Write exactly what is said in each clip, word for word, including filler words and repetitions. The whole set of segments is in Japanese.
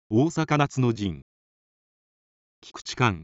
大阪夏の陣。菊池寛。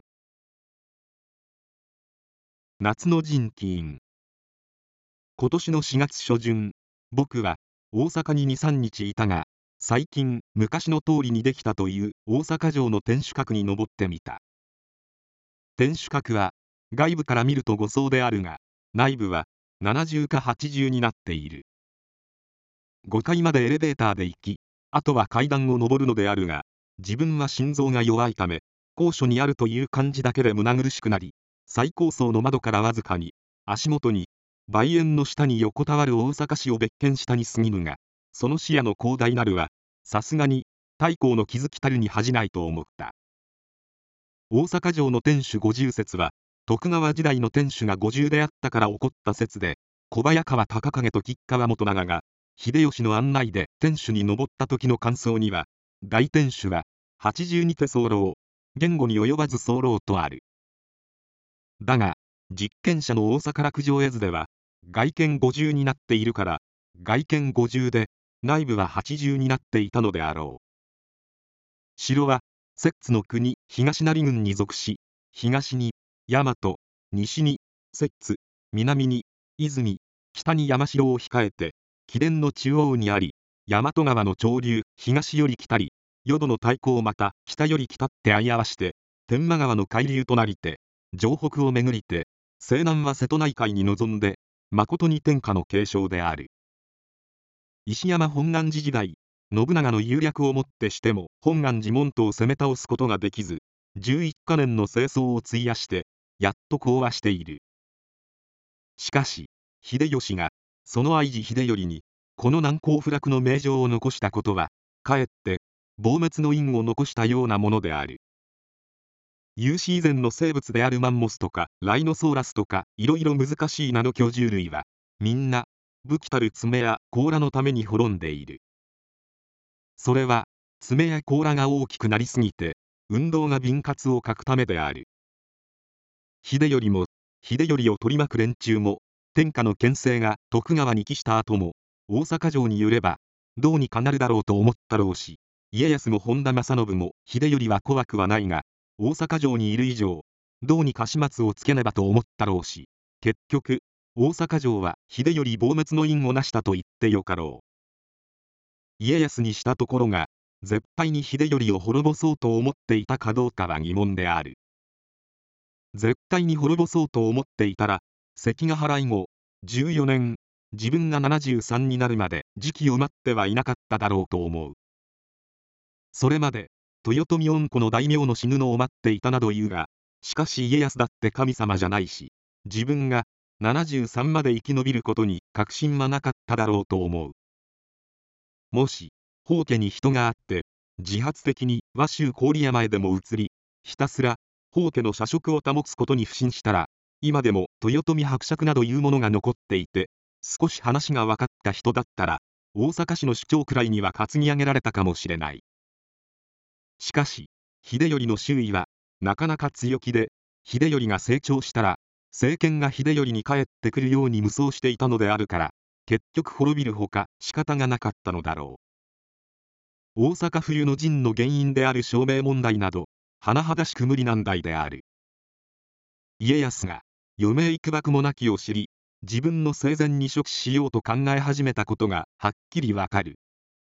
夏の陣起因。今年のしがつ初旬、僕は大阪にに、さんにちいたが、最近昔の通りにできたという大阪城の天守閣に登ってみた。天守閣は外部から見るとご層であるが、内部はなな重かはち重になっている。ごかいまでエレベーターで行き、あとは階段を上るのであるが、自分は心臓が弱いため、高所にあるという感じだけで胸苦しくなり、最高層の窓からわずかに足元に梅園の下に横たわる大阪市を別見したに過ぎぬが、その視野の広大なるはさすがに太閤の築きたるに恥じないと思った。大阪城の天守五重説は徳川時代の天守が五重であったから起こった説で、小早川隆景と吉川元長が秀吉の案内で天守に登った時の感想には、大天守は八重にて候、言語に及ばず候とある。だが実験者の大阪楽城絵図では外見五重になっているから、外見五重で内部は八重になっていたのであろう。城は摂津の国東成郡に属し、東に大和、西に摂津、南に泉、北に山城を控えて貴殿の中央にあり、大和川の潮流東より来たり、淀の太閤また北より来たって相合わして天満川の海流となりて、城北を巡りて西南は瀬戸内海に臨んで、誠に天下の継承である。石山本願寺時代、信長の雄略をもってしても本願寺門徒を攻め倒すことができず、じゅういっかねんの清掃を費やしてやっと講和している。しかし秀吉がその愛子秀頼にこの難攻不落の名城を残したことは、かえって亡滅の印を残したようなものである。有史以前の生物であるマンモスとかライノソーラスとかいろいろ難しい名の居住類はみんな武器たる爪や甲羅のために滅んでいる。それは爪や甲羅が大きくなりすぎて運動が敏捷を欠くためである。秀頼も秀頼を取り巻く連中も天下の権勢が徳川に帰した後も大阪城に寄ればどうにかなるだろうと思ったろうし、家康も本田正信も秀頼は怖くはないが、大阪城にいる以上どうにか始末をつけねばと思ったろうし、結局大阪城は秀頼亡滅の印を成したと言ってよかろう。家康にしたところが絶対に秀頼を滅ぼそうと思っていたかどうかは疑問である。絶対に滅ぼそうと思っていたら、関ヶ原以後じゅうよねん、自分がななじゅうさんになるまで時期を待ってはいなかっただろうと思う。それまで豊臣恩子の大名の死ぬのを待っていたなど言うが、しかし家康だって神様じゃないし、自分がななじゅうさんまで生き延びることに確信はなかっただろうと思う。もし宝家に人があって自発的に和州郡山へでも移り、ひたすら宝家の社食を保つことに不信したら、今でも豊臣伯爵などいうものが残っていて、少し話が分かった人だったら大阪市の首長くらいには担ぎ上げられたかもしれない。しかし秀頼の周囲はなかなか強気で、秀頼が成長したら政権が秀頼に返ってくるように無双していたのであるから、結局滅びるほか仕方がなかったのだろう。大阪冬の陣の原因である証明問題など甚だしく無理難題である。家康が余命いくばくもなきを知り、自分の生前に処置しようと考え始めたことがはっきりわかる。